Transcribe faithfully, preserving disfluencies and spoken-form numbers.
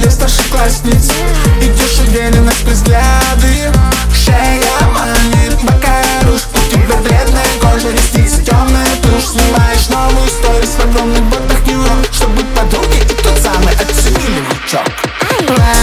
для старшеклассниц. Идешь уверенность, взгляды, шея манит, бока руж. У тебя бледная кожа, ресницы, темная тушь. Снимаешь новую сторис в огромных ботах Нью-Йорк, чтобы подруги и тот самый оценили лучок.